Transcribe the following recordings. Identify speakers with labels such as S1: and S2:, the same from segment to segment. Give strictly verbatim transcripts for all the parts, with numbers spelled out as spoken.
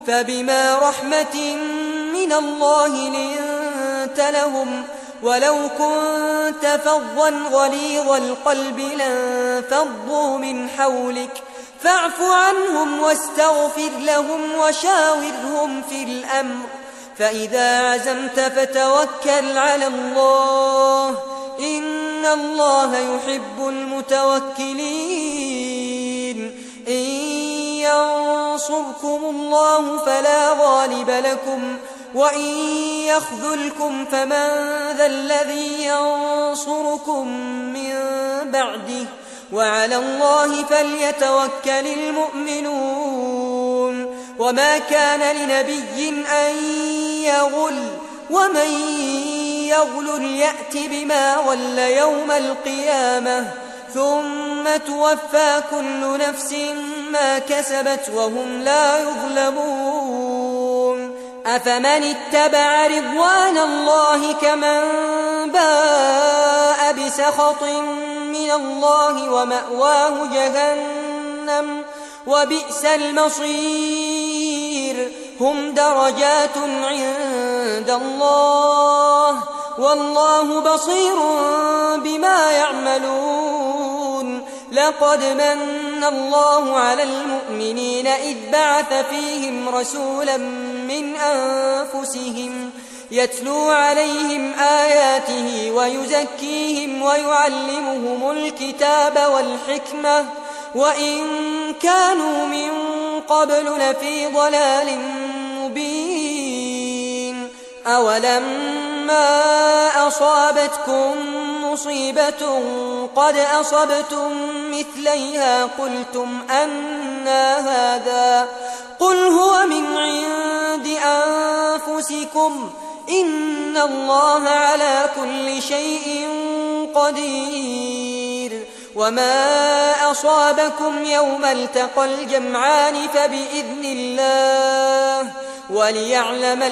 S1: فبما رحمة من الله لنت لهم، ولو كنت فظا غليظ القلب لانفضوا من حولك، فاعف عنهم واستغفر لهم وشاورهم في الأمر، فإذا عزمت فتوكل على الله، إن الله يحب المتوكلين. إن ينصركم الله فلا غالب لكم، وإن يخذلكم فمن ذا الذي ينصركم من بعده، وعلى الله فليتوكل المؤمنون. وما كان لنبي أن يغل، ومن يغل يأت بما غل يوم القيامة، ثم توفى كل نفس ما كسبت وهم لا يظلمون. أفمن اتبع رضوان الله كمن باء بسخط من الله ومأواه جهنم وبئس المصير. هم درجات عند الله والله بصير بما يعملون. لقد من الله على المؤمنين إذ بعث فيهم رسولا من أنفسهم يتلو عليهم آياته ويزكيهم ويعلمهم الكتاب والحكمة وإن كانوا من قبل لفي ضلال مبين. أولما أصابتكم مصيبة قد أصبتم مثليها قلتم أنى هذا، قل هو من عند أنفسكم إن الله على كل شيء قدير. وما أصابكم يوم التقى الجمعان فبإذن الله وليعلم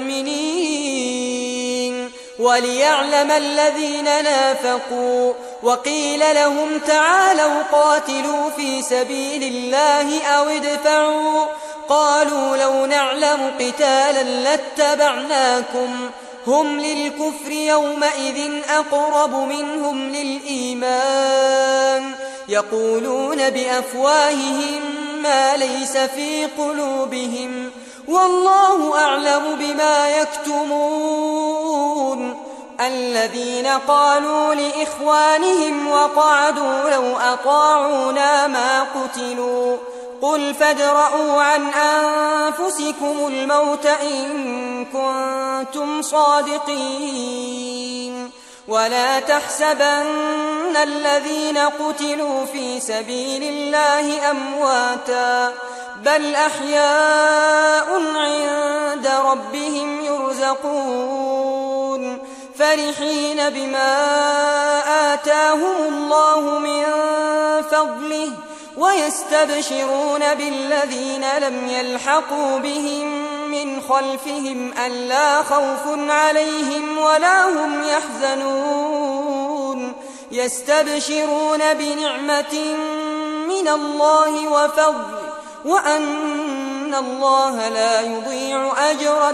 S1: المؤمنين وليعلم الذين نافقوا. وقيل لهم تعالوا قاتلوا في سبيل الله أو ادفعوا، قالوا لو نعلم قتالا لاتبعناكم. هم للكفر يومئذ أقرب منهم للإيمان، يقولون بأفواههم ما ليس في قلوبهم والله أعلم بما يكتمون. الذين قالوا لإخوانهم وقعدوا لو أطاعونا ما قتلوا، قل فادرءوا عن أنفسكم الموت إن كنتم صادقين. ولا تحسبن الذين قتلوا في سبيل الله أمواتا بل أحياء عند ربهم يرزقون، فرحين بما آتاهم الله من فضله ويستبشرون بالذين لم يلحقوا بهم من خلفهم ألا خوف عليهم ولا هم يحزنون. يستبشرون بنعمة من الله وفضل وأن الله لا يضيع أجر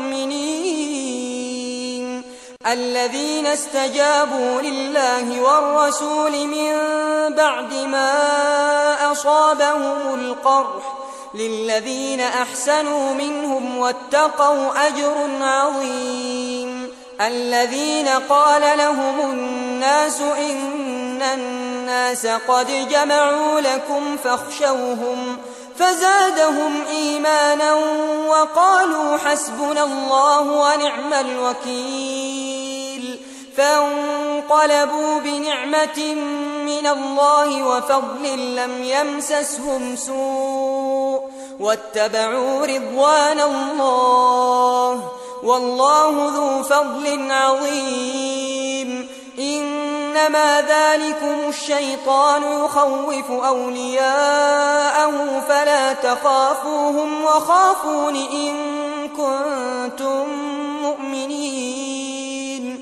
S1: المؤمنين. الذين استجابوا لله والرسول من بعد ما أصابهم القرح للذين أحسنوا منهم واتقوا أجر عظيم. الذين قال لهم الناس إن الناس قد جمعوا لكم فاخشوهم فزادهم إيمانا وقالوا حسبنا الله ونعم الوكيل. فانقلبوا بنعمة من الله وفضل لم يمسسهم سوء واتبعوا رضوان الله والله ذو فضل عظيم. إنما ذلكم الشيطان يخوف أولياءه فلا تخافوهم وخافون إن كنتم مؤمنين.